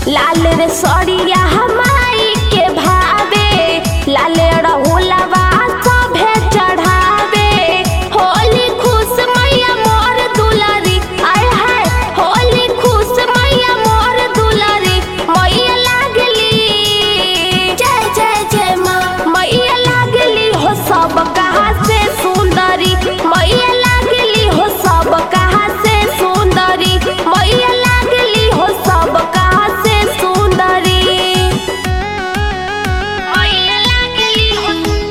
लाल रे सड़िया हमाई के भावे, लाल रहुलवा सभे चढ़ावे। होली खुश मैया मोर दुलारी, आय हाय होली खुश मैया मोर दुलारी। मैया लागली जय जय जय माँ, मैया लागली हो सब कहा से सुंदरी। मैया लागली हो सब कहा से सुंदरी, मैया लागली हो सब कहा से सुंदरी। मैया लागली हो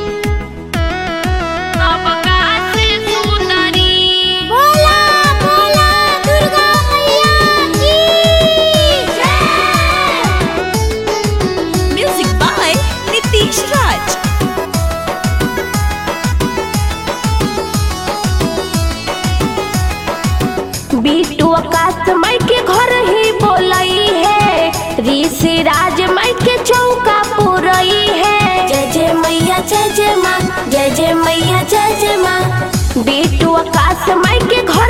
सब कहा से सुंदरी। बोला बोला दुर्गा मैया की जय। Music by Nitish Raj. Bittu आकाश माई के घर ही बोलई है, ऋषि राज माई के चौका पुरई है। जय जय मैया जय जय माँ, जय जय मैया जय जय माँ। बीटू आकाश माई के घर